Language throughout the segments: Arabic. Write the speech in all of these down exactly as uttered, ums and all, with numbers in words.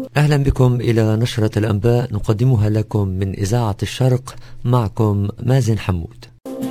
أهلا بكم إلى نشرة الأنباء نقدمها لكم من إذاعة الشرق، معكم مازن حمود.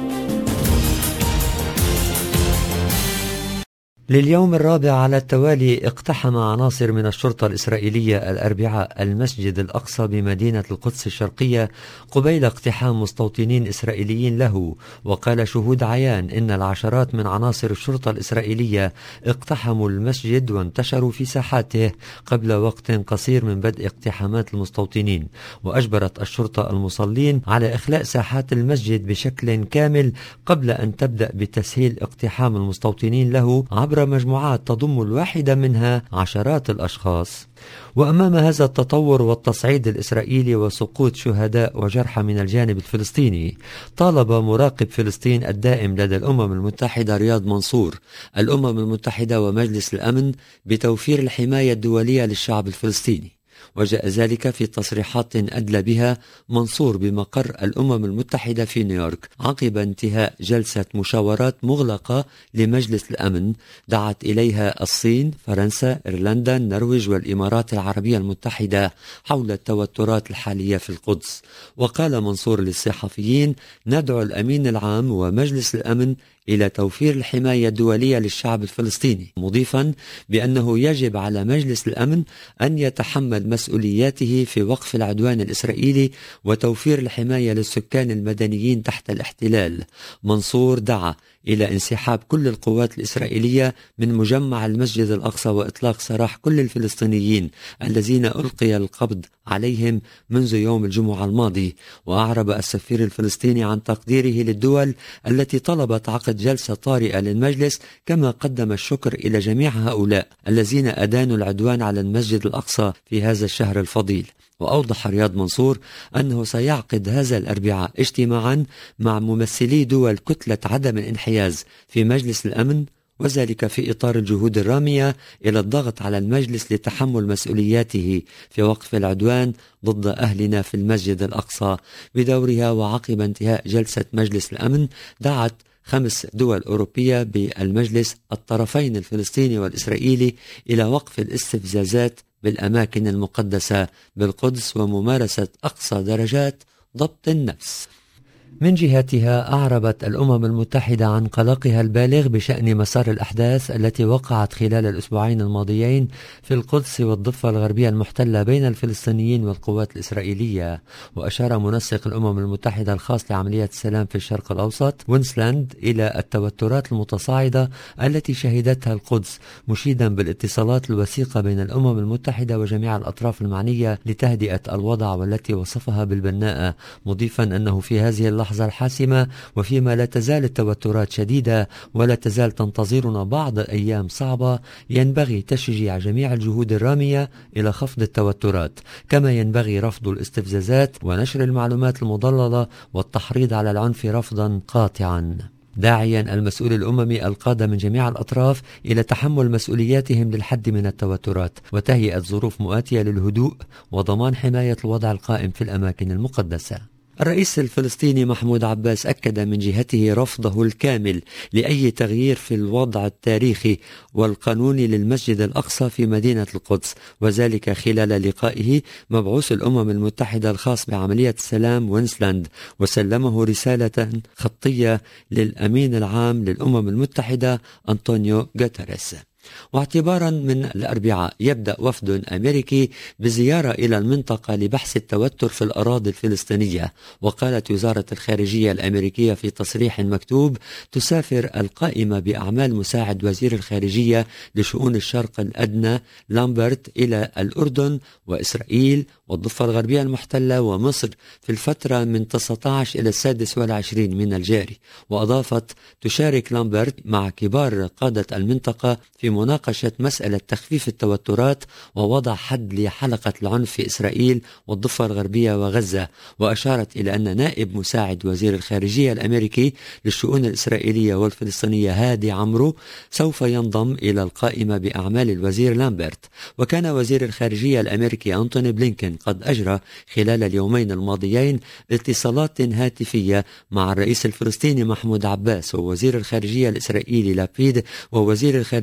لليوم الرابع على التوالي اقتحم عناصر من الشرطة الإسرائيلية الأربعاء المسجد الأقصى بمدينة القدس الشرقية قبيل اقتحام مستوطنين إسرائيليين له. وقال شهود عيان إن العشرات من عناصر الشرطة الإسرائيلية اقتحموا المسجد وانتشروا في ساحاته قبل وقت قصير من بدء اقتحامات المستوطنين، وأجبرت الشرطة المصلين على إخلاء ساحات المسجد بشكل كامل قبل أن تبدأ بتسهيل اقتحام المستوطنين له عبر مجموعات تضم الواحدة منها عشرات الأشخاص. وأمام هذا التطور والتصعيد الإسرائيلي وسقوط شهداء وجرحى من الجانب الفلسطيني، طالب مراقب فلسطين الدائم لدى الأمم المتحدة رياض منصور الأمم المتحدة ومجلس الأمن بتوفير الحماية الدولية للشعب الفلسطيني. وجاء ذلك في تصريحات أدلى بها منصور بمقر الأمم المتحدة في نيويورك عقب انتهاء جلسة مشاورات مغلقة لمجلس الأمن دعت إليها الصين، فرنسا، إيرلندا، النرويج والإمارات العربية المتحدة حول التوترات الحالية في القدس. وقال منصور للصحفيين: ندعو الأمين العام ومجلس الأمن إلى توفير الحماية الدولية للشعب الفلسطيني، مضيفا بأنه يجب على مجلس الأمن أن يتحمل مسؤولياته في وقف العدوان الإسرائيلي وتوفير الحماية للسكان المدنيين تحت الاحتلال. منصور دعا إلى انسحاب كل القوات الإسرائيلية من مجمع المسجد الأقصى وإطلاق سراح كل الفلسطينيين الذين ألقي القبض عليهم منذ يوم الجمعة الماضي. وأعرب السفير الفلسطيني عن تقديره للدول التي طلبت عقد جلسة طارئة للمجلس، كما قدم الشكر إلى جميع هؤلاء الذين أدانوا العدوان على المسجد الأقصى في هذا الشهر الفضيل. وأوضح رياض منصور أنه سيعقد هذا الأربعاء اجتماعا مع ممثلي دول كتلة عدم الانحياز في مجلس الأمن، وذلك في إطار الجهود الرامية إلى الضغط على المجلس لتحمل مسؤولياته في وقف العدوان ضد أهلنا في المسجد الأقصى بدورها. وعقب انتهاء جلسة مجلس الأمن دعت خمس دول أوروبية بالمجلس الطرفين الفلسطيني والإسرائيلي إلى وقف الاستفزازات بالأماكن المقدسة بالقدس وممارسة أقصى درجات ضبط النفس. من جهتها أعربت الأمم المتحدة عن قلقها البالغ بشأن مسار الأحداث التي وقعت خلال الأسبوعين الماضيين في القدس والضفة الغربية المحتلة بين الفلسطينيين والقوات الإسرائيلية. وأشار منسق الأمم المتحدة الخاص لعملية السلام في الشرق الأوسط وينسلاند إلى التوترات المتصاعدة التي شهدتها القدس، مشيدا بالاتصالات الوثيقة بين الأمم المتحدة وجميع الأطراف المعنية لتهدئة الوضع والتي وصفها بالبناءة، مضيفا أنه في هذه اللحظة الحاسمة وفيما لا تزال التوترات شديدة ولا تزال تنتظرنا بعض أيام صعبة، ينبغي تشجيع جميع الجهود الرامية إلى خفض التوترات، كما ينبغي رفض الاستفزازات ونشر المعلومات المضللة والتحريض على العنف رفضا قاطعا، داعيا المسؤول الأممي القادة من جميع الأطراف إلى تحمل مسؤولياتهم للحد من التوترات وتهيئة ظروف مؤاتية للهدوء وضمان حماية الوضع القائم في الأماكن المقدسة. الرئيس الفلسطيني محمود عباس أكد من جهته رفضه الكامل لأي تغيير في الوضع التاريخي والقانوني للمسجد الأقصى في مدينة القدس، وذلك خلال لقائه مبعوث الأمم المتحدة الخاص بعملية السلام وينسلاند، وسلمه رسالة خطية للأمين العام للأمم المتحدة أنطونيو غوتيريس. واعتبارا من الأربعاء يبدأ وفد أمريكي بزيارة إلى المنطقة لبحث التوتر في الأراضي الفلسطينية. وقالت وزارة الخارجية الأمريكية في تصريح مكتوب: تسافر القائمة بأعمال مساعد وزير الخارجية لشؤون الشرق الأدنى لامبرت إلى الأردن وإسرائيل والضفة الغربية المحتلة ومصر في الفترة من تسعة عشر إلى السادس والعشرين من الجاري. وأضافت: تشارك لامبرت مع كبار قادة المنطقة في مناقشة مسألة تخفيف التوترات ووضع حد لحلقة العنف في إسرائيل والضفة الغربية وغزة. وأشارت إلى أن نائب مساعد وزير الخارجية الأمريكي للشؤون الإسرائيلية والفلسطينية هادي عمرو سوف ينضم إلى القائمة بأعمال الوزير لامبرت. وكان وزير الخارجية الأمريكي أنتوني بلينكن قد أجرى خلال اليومين الماضيين اتصالات هاتفية مع الرئيس الفلسطيني محمود عباس ووزير الخارجية الإسرائيلي لابيد ووزير الخارجية الأردني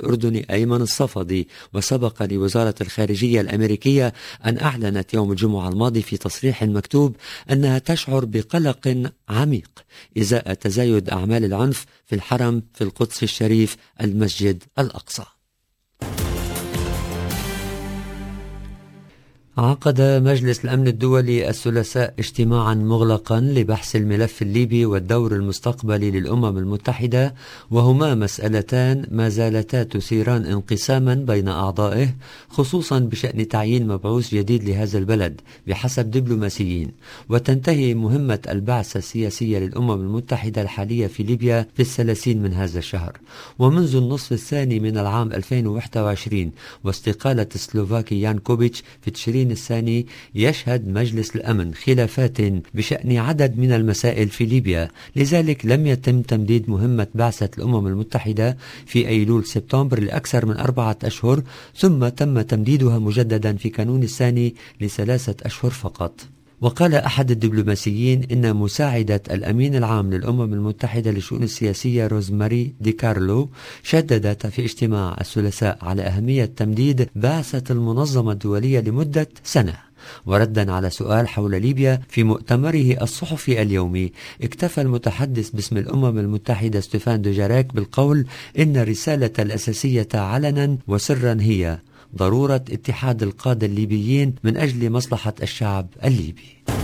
الأردني أيمن الصفدي. وسبق لوزارة الخارجية الأمريكية أن أعلنت يوم الجمعة الماضي في تصريح مكتوب أنها تشعر بقلق عميق إزاء تزايد أعمال العنف في الحرم في القدس الشريف المسجد الأقصى. عقد مجلس الأمن الدولي الثلاثاء اجتماعا مغلقا لبحث الملف الليبي والدور المستقبلي للأمم المتحدة، وهما مسألتان ما زالتا تثيران انقساما بين أعضائه، خصوصا بشأن تعيين مبعوث جديد لهذا البلد بحسب دبلوماسيين. وتنتهي مهمة البعثة السياسية للأمم المتحدة الحالية في ليبيا في الثلاثين من هذا الشهر. ومنذ النصف الثاني من العام ألفين وواحد وعشرين واستقالة سلوفاكي يانكوفيتش في تشرين الثاني يشهد مجلس الأمن خلافات بشأن عدد من المسائل في ليبيا، لذلك لم يتم تمديد مهمة بعثة الأمم المتحدة في أيلول سبتمبر لأكثر من أربعة أشهر، ثم تم تمديدها مجددا في كانون الثاني لثلاثة أشهر فقط. وقال أحد الدبلوماسيين إن مساعدة الأمين العام للأمم المتحدة للشؤون السياسية روزماري دي كارلو شددت في اجتماع الثلاثاء على أهمية تمديد بعثة المنظمة الدولية لمدة سنة. وردا على سؤال حول ليبيا في مؤتمره الصحفي اليومي، اكتفى المتحدث باسم الأمم المتحدة ستيفان دوجاراك بالقول إن الرسالة الأساسية علنا وسرا هي ضرورة اتحاد القادة الليبيين من أجل مصلحة الشعب الليبي.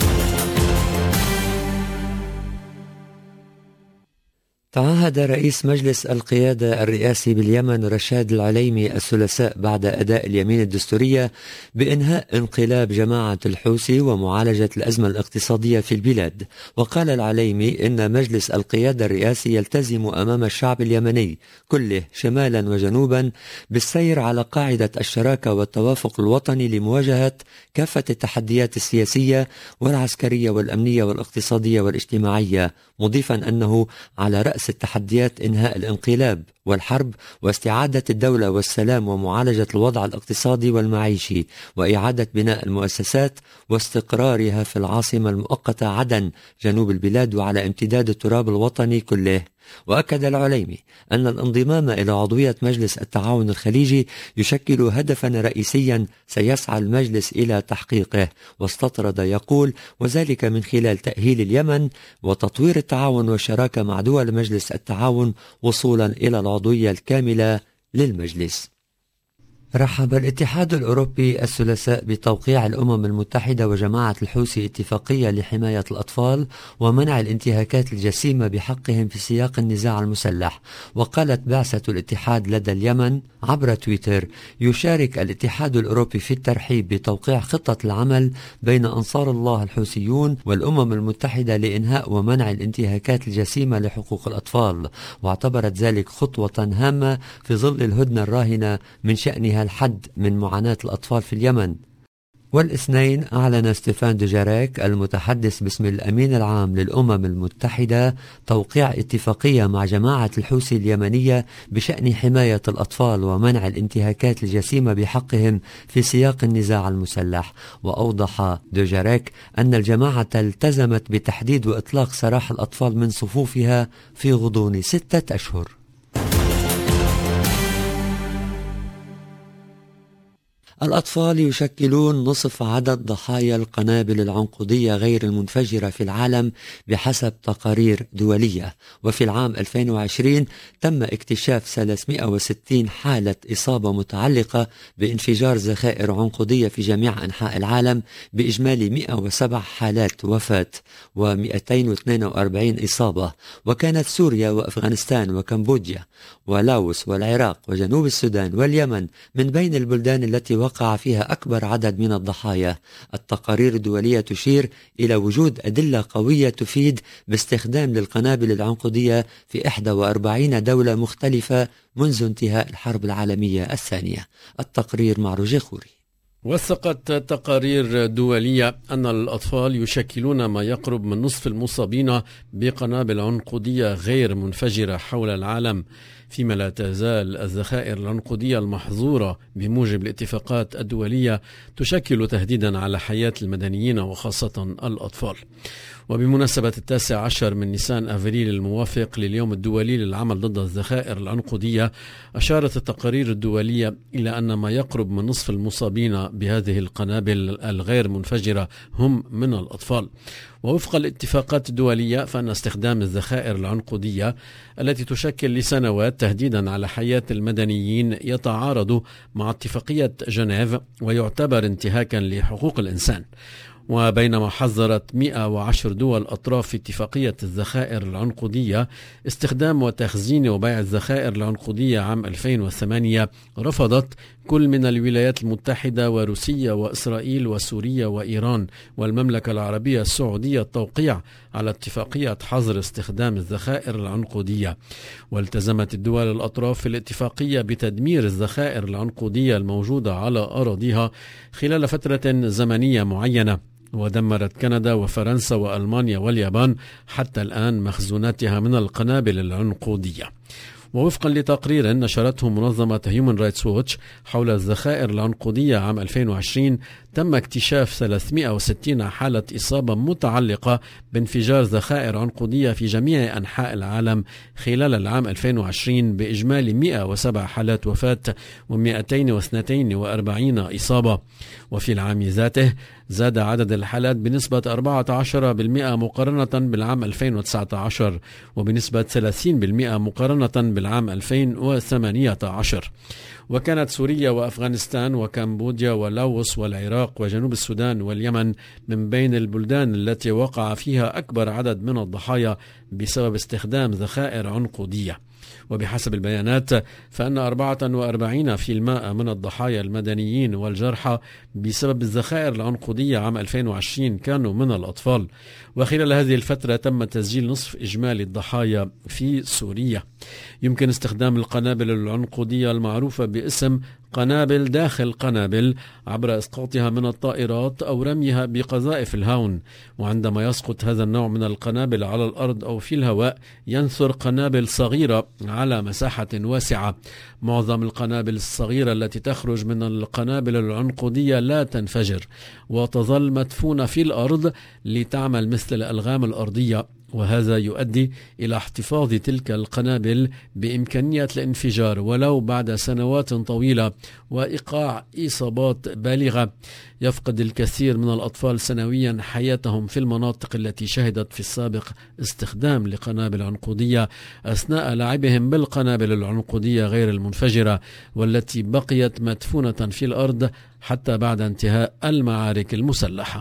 تعهد رئيس مجلس القيادة الرئاسي باليمن رشاد العليمي الثلاثاء بعد أداء اليمين الدستورية بإنهاء انقلاب جماعة الحوثي ومعالجة الأزمة الاقتصادية في البلاد. وقال العليمي إن مجلس القيادة الرئاسي يلتزم أمام الشعب اليمني كله شمالا وجنوبا بالسير على قاعدة الشراكة والتوافق الوطني لمواجهة كافة التحديات السياسية والعسكرية والأمنية والاقتصادية والاجتماعية، مضيفا أنه على رأس التحديات إنهاء الانقلاب والحرب واستعادة الدولة والسلام ومعالجة الوضع الاقتصادي والمعيشي وإعادة بناء المؤسسات واستقرارها في العاصمة المؤقتة عدن جنوب البلاد وعلى امتداد التراب الوطني كله. وأكد العليمي أن الانضمام إلى عضوية مجلس التعاون الخليجي يشكل هدفا رئيسيا سيسعى المجلس إلى تحقيقه، واستطرد يقول وذلك من خلال تأهيل اليمن وتطوير التعاون والشراكة مع دول مجلس التعاون وصولا إلى العضوية الكاملة للمجلس. رحب الاتحاد الأوروبي الثلاثاء بتوقيع الأمم المتحدة وجماعة الحوثي اتفاقية لحماية الأطفال ومنع الانتهاكات الجسيمة بحقهم في سياق النزاع المسلح. وقالت بعثة الاتحاد لدى اليمن عبر تويتر: يشارك الاتحاد الأوروبي في الترحيب بتوقيع خطة العمل بين أنصار الله الحوثيون والأمم المتحدة لإنهاء ومنع الانتهاكات الجسيمة لحقوق الأطفال، واعتبرت ذلك خطوة هامة في ظل الهدنة الراهنة من شأنها الحد من معاناة الأطفال في اليمن. والاثنين أعلن ستيفان دوجاراك المتحدث باسم الأمين العام للأمم المتحدة توقيع اتفاقية مع جماعة الحوثي اليمنية بشأن حماية الأطفال ومنع الانتهاكات الجسيمة بحقهم في سياق النزاع المسلح. وأوضح دوجاراك أن الجماعة التزمت بتحديد وإطلاق سراح الأطفال من صفوفها في غضون ستة أشهر. الأطفال يشكلون نصف عدد ضحايا القنابل العنقودية غير المنفجرة في العالم بحسب تقارير دولية. وفي العام ألفين وعشرين تم اكتشاف ثلاثمئة وستين حالة إصابة متعلقة بانفجار ذخائر عنقودية في جميع أنحاء العالم بإجمالي مئة وسبع حالات وفاة ومئتين واثنين وأربعين إصابة. وكانت سوريا وأفغانستان وكمبوديا ولاوس والعراق وجنوب السودان واليمن من بين البلدان التي وقع فيها أكبر عدد من الضحايا. التقارير الدولية تشير إلى وجود أدلة قوية تفيد باستخدام للقنابل العنقودية في إحدى وأربعين دولة مختلفة منذ انتهاء الحرب العالمية الثانية. التقرير مع روجيه خوري. وثقت تقارير دولية أن الأطفال يشكلون ما يقرب من نصف المصابين بقنابل عنقودية غير منفجرة حول العالم، فيما لا تزال الذخائر العنقودية المحظورة بموجب الاتفاقات الدولية تشكل تهديدا على حياة المدنيين وخاصة الأطفال. وبمناسبة التاسع عشر من نيسان أفريل الموافق لليوم الدولي للعمل ضد الذخائر العنقودية، أشارت التقارير الدولية إلى أن ما يقرب من نصف المصابين بهذه القنابل الغير منفجرة هم من الأطفال. ووفق الاتفاقات الدولية فإن استخدام الذخائر العنقودية التي تشكل لسنوات تهديدا على حياة المدنيين يتعارض مع اتفاقية جنيف ويعتبر انتهاكا لحقوق الإنسان. وبينما حذرت مئة وعشر دول أطراف في اتفاقية الذخائر العنقودية استخدام وتخزين وبيع الذخائر العنقودية عام ألفين وثمانية، رفضت كل من الولايات المتحدة وروسيا وإسرائيل وسوريا وإيران والمملكة العربية السعودية التوقيع على اتفاقية حظر استخدام الذخائر العنقودية. والتزمت الدول الأطراف في الاتفاقية بتدمير الذخائر العنقودية الموجودة على أراضيها خلال فترة زمنية معينة. ودمرت كندا وفرنسا وألمانيا واليابان حتى الآن مخزوناتها من القنابل العنقودية. ووفقا لتقرير نشرته منظمة هيومن رايتس ووتش حول الذخائر العنقودية عام ألفين وعشرين، تم اكتشاف ثلاثمئة وستين حالة إصابة متعلقة بانفجار ذخائر عنقودية في جميع أنحاء العالم خلال العام ألفين وعشرين، بإجمالي مئة وسبع حالات وفاة ومئتين واثنين وأربعين إصابة. وفي العام ذاته زاد عدد الحالات بنسبة أربعة عشر بالمئة مقارنة بالعام ألفين وتسعة عشر، وبنسبة ثلاثين بالمئة مقارنة بالعام ألفين وثمانية عشر. وكانت سوريا وأفغانستان وكمبوديا ولاوس والعراق وجنوب السودان واليمن من بين البلدان التي وقع فيها أكبر عدد من الضحايا بسبب استخدام ذخائر عنقودية. وبحسب البيانات فإن أربعة وأربعين بالمئة من الضحايا المدنيين والجرحى بسبب الذخائر العنقودية عام ألفين وعشرين كانوا من الأطفال. وخلال هذه الفترة تم تسجيل نصف إجمالي الضحايا في سوريا. يمكن استخدام القنابل العنقودية المعروفة باسم قنابل داخل قنابل عبر إسقاطها من الطائرات أو رميها بقذائف الهاون. وعندما يسقط هذا النوع من القنابل على الأرض أو في الهواء ينثر قنابل صغيرة على مساحة واسعة. معظم القنابل الصغيرة التي تخرج من القنابل العنقودية لا تنفجر وتظل مدفونة في الأرض لتعمل مثل الألغام الأرضية، وهذا يؤدي إلى احتفاظ تلك القنابل بإمكانية الانفجار ولو بعد سنوات طويلة وإيقاع إصابات بالغة. يفقد الكثير من الأطفال سنويا حياتهم في المناطق التي شهدت في السابق استخدام لقنابل عنقودية أثناء لعبهم بالقنابل العنقودية غير المنفجرة والتي بقيت مدفونة في الأرض حتى بعد انتهاء المعارك المسلحة.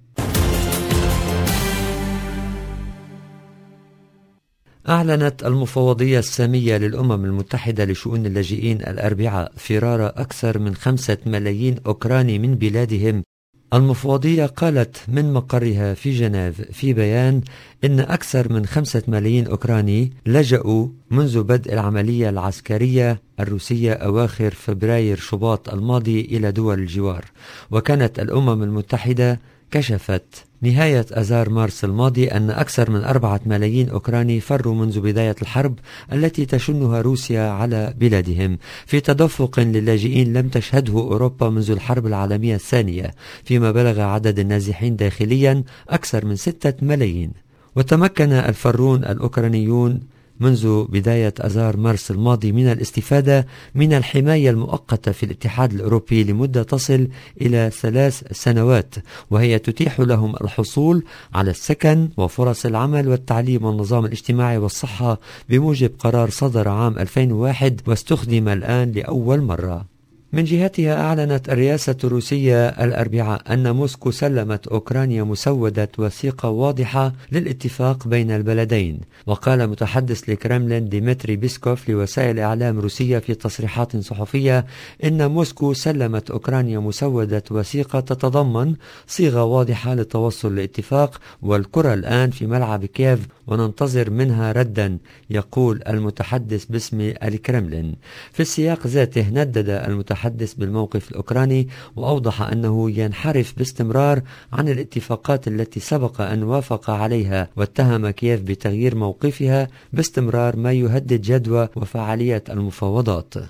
أعلنت المفوضية السامية للأمم المتحدة لشؤون اللاجئين الأربعاء فرار أكثر من خمسة ملايين أوكراني من بلادهم. المفوضية قالت من مقرها في جنيف في بيان إن أكثر من خمسة ملايين أوكراني لجأوا منذ بدء العملية العسكرية الروسية أواخر فبراير شباط الماضي إلى دول الجوار. وكانت الأمم المتحدة كشفت نهاية أذار مارس الماضي أن أكثر من أربعة ملايين أوكراني فروا منذ بداية الحرب التي تشنها روسيا على بلادهم في تدفق للاجئين لم تشهده أوروبا منذ الحرب العالمية الثانية، فيما بلغ عدد النازحين داخليا أكثر من ستة ملايين. وتمكن الفرون الأوكرانيون منذ بداية أذار مارس الماضي من الاستفادة من الحماية المؤقتة في الاتحاد الأوروبي لمدة تصل إلى ثلاث سنوات، وهي تتيح لهم الحصول على السكن وفرص العمل والتعليم والنظام الاجتماعي والصحة بموجب قرار صدر عام ألفين وواحد واستخدم الآن لأول مرة. من جهتها أعلنت الرئاسة الروسية الأربعاء أن موسكو سلمت أوكرانيا مسودة وثيقة واضحة للاتفاق بين البلدين. وقال متحدث لكرملين ديمتري بيسكوف لوسائل إعلام روسية في تصريحات صحفية إن موسكو سلمت أوكرانيا مسودة وثيقة تتضمن صيغة واضحة للتوصل لاتفاق، والكرة الآن في ملعب كييف وننتظر منها ردا، يقول المتحدث باسم الكرملين. في السياق ذاته ندد المتحدث تحدث بالموقف الأوكراني وأوضح أنه ينحرف باستمرار عن الاتفاقات التي سبق أن وافق عليها، واتهم كييف بتغيير موقفها باستمرار ما يهدد جدوى وفعالية المفاوضات.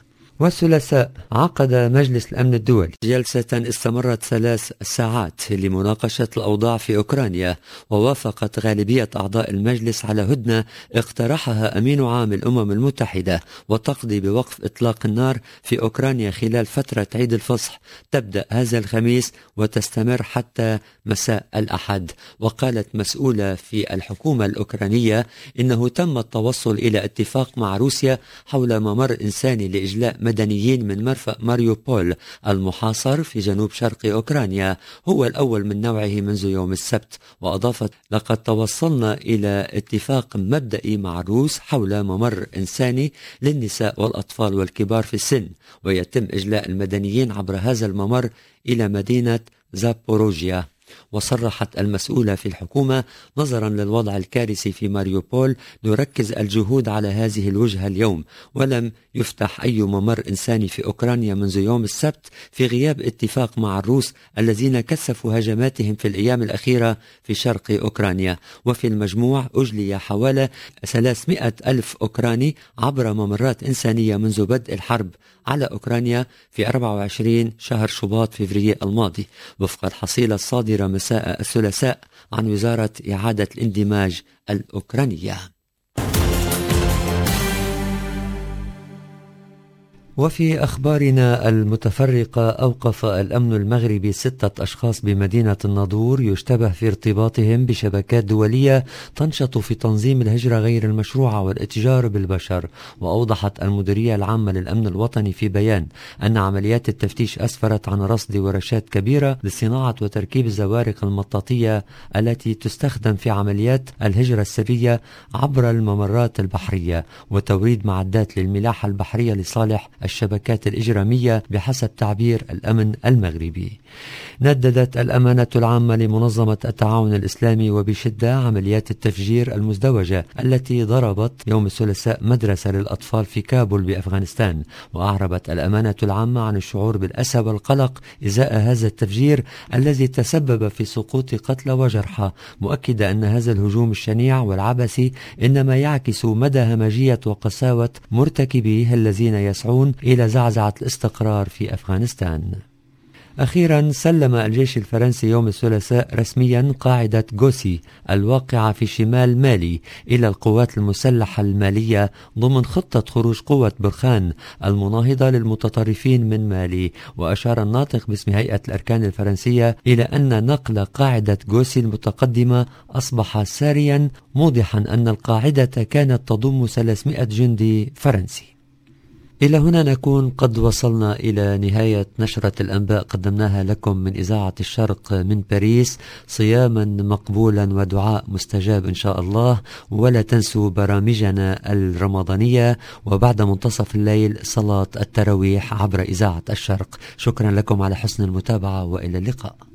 والثلاثاء عقد مجلس الأمن الدولي جلسة استمرت ثلاث ساعات لمناقشة الأوضاع في أوكرانيا، ووافقت غالبية أعضاء المجلس على هدنة اقترحها أمين عام الأمم المتحدة وتقضي بوقف إطلاق النار في أوكرانيا خلال فترة عيد الفصح تبدأ هذا الخميس وتستمر حتى مساء الأحد. وقالت مسؤولة في الحكومة الأوكرانية إنه تم التوصل إلى اتفاق مع روسيا حول ممر إنساني لإجلاء مدنيين من مرفأ ماريوبول المحاصر في جنوب شرق أوكرانيا، هو الأول من نوعه منذ يوم السبت. وأضافت: لقد توصلنا إلى اتفاق مبدئي مع الروس حول ممر إنساني للنساء والأطفال والكبار في السن، ويتم إجلاء المدنيين عبر هذا الممر إلى مدينة زابوروجيا. وصرحت المسؤولة في الحكومة: نظرا للوضع الكارثي في ماريوبول نركز الجهود على هذه الوجهة اليوم، ولم يفتح أي ممر إنساني في أوكرانيا منذ يوم السبت في غياب اتفاق مع الروس الذين كثفوا هجماتهم في الأيام الأخيرة في شرق أوكرانيا. وفي المجموع أجلي حوالي ثلاثمائة ألف أوكراني عبر ممرات إنسانية منذ بدء الحرب على أوكرانيا في أربعة وعشرين شهر شباط فبراير الماضي، وفق الحصيلة الصادرة مساء الثلاثاء عن وزارة إعادة الاندماج الأوكرانية. وفي أخبارنا المتفرقة، أوقف الأمن المغربي ستة أشخاص بمدينة الناظور يشتبه في ارتباطهم بشبكات دولية تنشط في تنظيم الهجرة غير المشروعة والاتجار بالبشر. وأوضحت المديرية العامة للأمن الوطني في بيان أن عمليات التفتيش أسفرت عن رصد ورشات كبيرة لصناعة وتركيب الزوارق المطاطية التي تستخدم في عمليات الهجرة السرية عبر الممرات البحرية وتوريد معدات للملاحة البحرية لصالح الشبكات الإجرامية بحسب تعبير الأمن المغربي. نددت الأمانة العامة لمنظمة التعاون الإسلامي وبشدة عمليات التفجير المزدوجة التي ضربت يوم الثلاثاء مدرسة للأطفال في كابول بأفغانستان. وأعربت الأمانة العامة عن الشعور بالأسى والقلق إزاء هذا التفجير الذي تسبب في سقوط قتلى وجرحى، مؤكدة أن هذا الهجوم الشنيع والعبثي إنما يعكس مدى همجية وقساوة مرتكبيه الذين يسعون إلى زعزعة الاستقرار في أفغانستان. أخيرا سلم الجيش الفرنسي يوم الثلاثاء رسميا قاعدة غوسي الواقعة في شمال مالي إلى القوات المسلحة المالية ضمن خطة خروج قوة برخان المناهضة للمتطرفين من مالي. وأشار الناطق باسم هيئة الأركان الفرنسية إلى أن نقل قاعدة غوسي المتقدمة أصبح ساريا، موضحا أن القاعدة كانت تضم ثلاثمائة جندي فرنسي. إلى هنا نكون قد وصلنا إلى نهاية نشرة الأنباء قدمناها لكم من إذاعة الشرق من باريس. صياما مقبولا ودعاء مستجاب إن شاء الله، ولا تنسوا برامجنا الرمضانية، وبعد منتصف الليل صلاة التراويح عبر إذاعة الشرق. شكرا لكم على حسن المتابعة وإلى اللقاء.